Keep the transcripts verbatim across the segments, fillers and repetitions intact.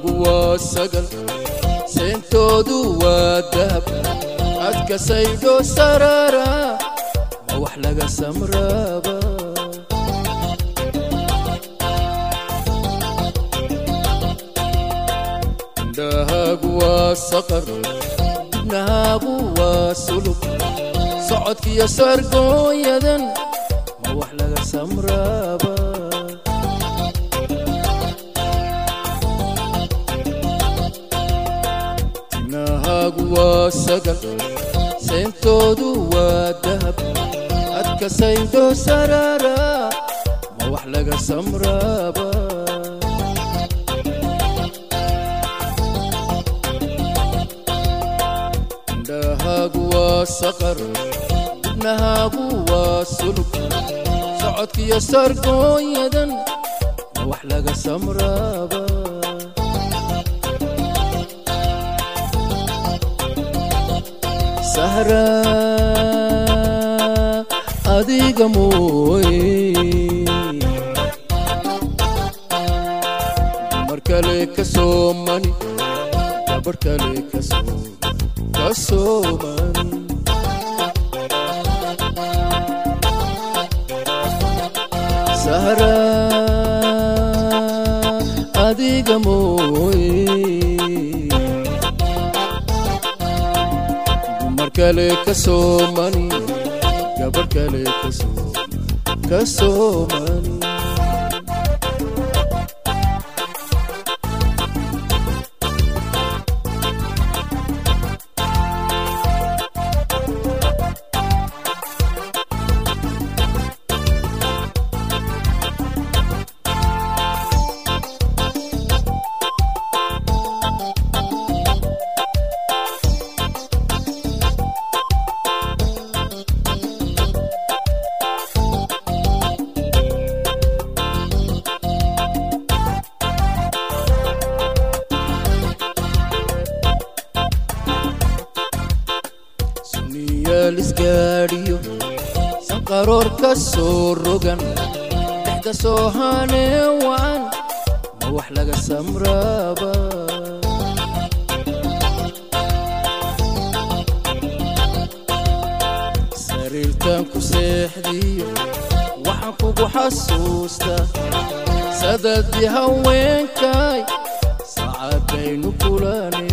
waa sagal seentoodu waa dahab adka saydo sarara ma wax laga samraaba indhahaagu waa saqar dibnahaagu waa sulub socodkiyo sargooyadan ma wax laga samraaba waa sagal seentoodu waa dahab adka saydo sarara ma wax laga samraaba indhahaagu waa saqar dibnahaagu waa sulub socodkiyo sargooyadan ma wax laga samraaba sahra adiga mooye dumar kale ka soomani gabar kale ka sooman sahra adiga mooye kale ka soomani gabar kale ka soomani lisgaadhiyo sanqaroor ka soo rogan dhexda soo hanee wacan ma wax laga samraaba sariirtan ku seexdiyo waxaan kugu xasuusta sadadii haweenkay saacadaynu kulane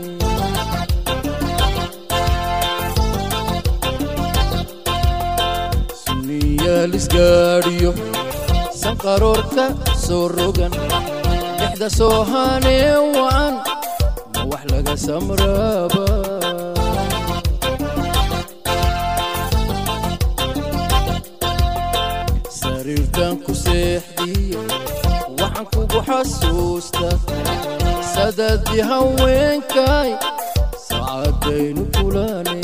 lisgaadhiyo sanqaroorka soo rogan dhexda soo hanee wacan ma wax laga samraaba sariirtan ku seexdiyo waxaan kugu xasuusta sadadii haweenkay saacadaynu kulane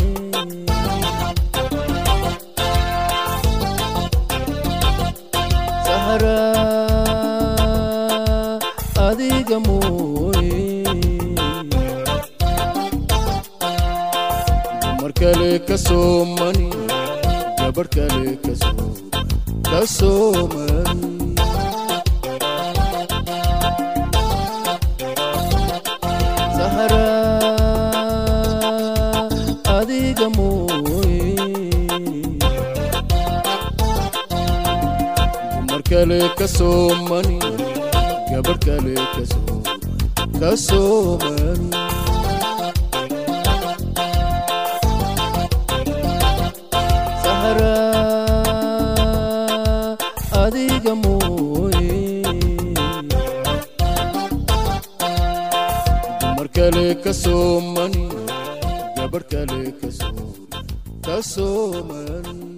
adiga mooye dumar kale ka soomani gabar kale ka soomani sahra adiga mooye kale ka soomani gabar kale ka soomani sahra adiga mooye dumar kale ka soomani gabar kale ka soomani